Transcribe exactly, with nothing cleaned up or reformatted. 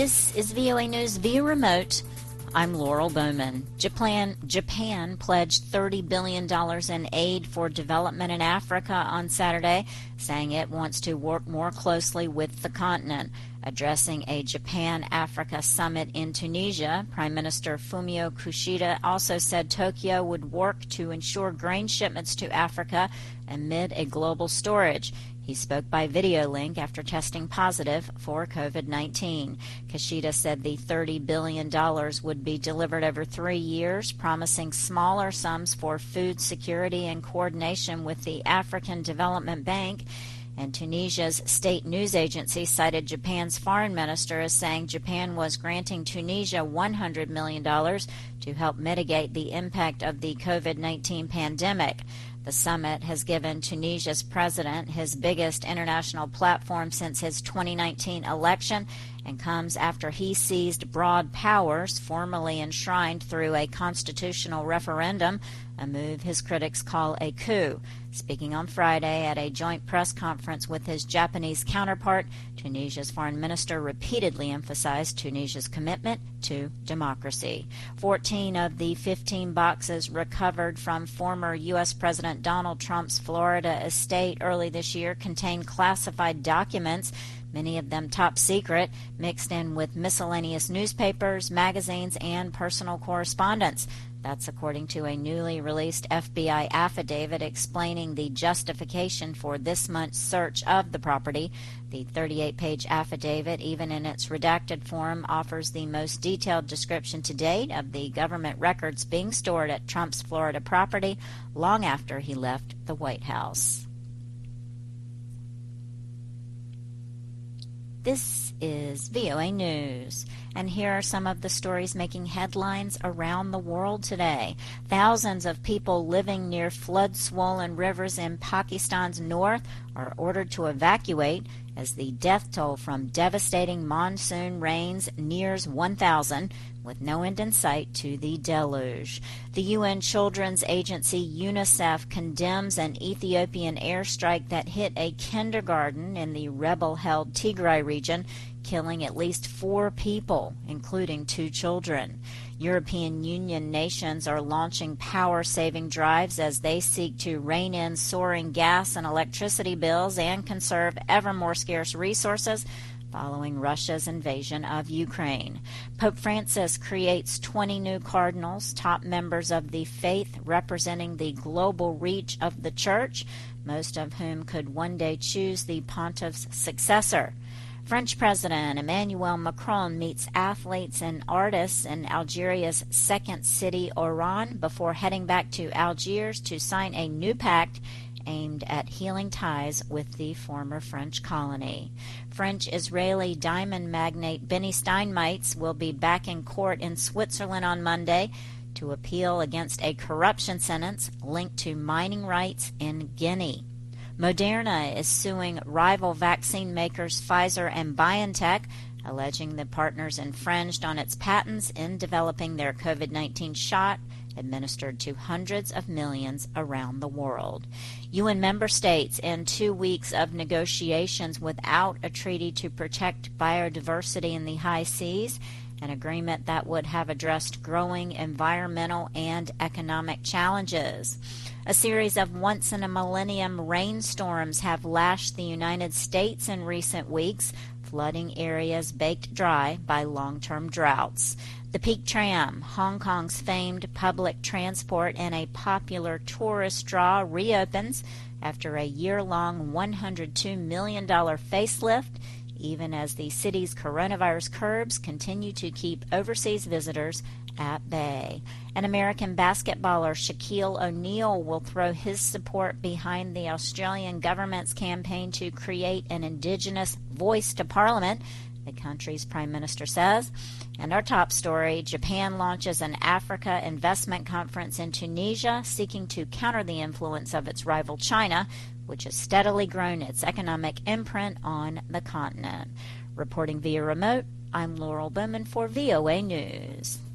This is V O A News via remote. I'm Laurel Bowman. Japan, Japan pledged thirty billion dollars in aid for development in Africa on Saturday, saying it wants to work more closely with the continent. Addressing a Japan-Africa summit in Tunisia, Prime Minister Fumio Kishida also said Tokyo would work to ensure grain shipments to Africa amid a global shortage. He spoke by video link after testing positive for COVID nineteen. Kishida said the thirty billion dollars would be delivered over three years, promising smaller sums for food security and coordination with the African Development Bank. And Tunisia's state news agency cited Japan's foreign minister as saying Japan was granting Tunisia one hundred million dollars to help mitigate the impact of the COVID nineteen pandemic. The summit has given Tunisia's president his biggest international platform since his twenty nineteen election and comes after he seized broad powers formally enshrined through a constitutional referendum, a move his critics call a coup. Speaking on Friday at a joint press conference with his Japanese counterpart, Tunisia's foreign minister repeatedly emphasized Tunisia's commitment to democracy. Fourteen of the fifteen boxes recovered from former U S President Donald Trump's Florida estate early this year contain classified documents, many of them top secret, mixed in with miscellaneous newspapers, magazines, and personal correspondence. That's according to a newly released F B I affidavit explaining the justification for this month's search of the property. The thirty-eight page affidavit, even in its redacted form, offers the most detailed description to date of the government records being stored at Trump's Florida property long after he left the White House. This is V O A News, and here are some of the stories making headlines around the world today. Thousands of people living near flood-swollen rivers in Pakistan's north are ordered to evacuate as the death toll from devastating monsoon rains nears one thousand, with no end in sight to the deluge. The U N Children's Agency UNICEF condemns an Ethiopian airstrike that hit a kindergarten in the rebel-held Tigray region, killing at least four people, including two children. European Union nations are launching power-saving drives as they seek to rein in soaring gas and electricity bills and conserve ever more scarce resources following Russia's invasion of Ukraine. Pope Francis creates twenty new cardinals, top members of the faith representing the global reach of the Church, most of whom could one day choose the pontiff's successor. French President Emmanuel Macron meets athletes and artists in Algeria's second city, Oran, before heading back to Algiers to sign a new pact aimed at healing ties with the former French colony. French-Israeli diamond magnate Benny Steinmetz will be back in court in Switzerland on Monday to appeal against a corruption sentence linked to mining rights in Guinea. Moderna is suing rival vaccine makers Pfizer and BioNTech, alleging the partners infringed on its patents in developing their COVID nineteen shot administered to hundreds of millions around the world. U N member states end two weeks of negotiations without a treaty to protect biodiversity in the high seas, an agreement that would have addressed growing environmental and economic challenges. A series of once-in-a-millennium rainstorms have lashed the United States in recent weeks, flooding areas baked dry by long-term droughts. The Peak Tram, Hong Kong's famed public transport and a popular tourist draw, reopens after a year-long one hundred two million dollars facelift, even as the city's coronavirus curbs continue to keep overseas visitors at bay. An American basketballer, Shaquille O'Neal, will throw his support behind the Australian government's campaign to create an Indigenous voice to Parliament, the country's Prime Minister says. And our top story, Japan launches an Africa investment conference in Tunisia, seeking to counter the influence of its rival China, which has steadily grown its economic imprint on the continent. Reporting via remote, I'm Laurel Bowman for V O A News.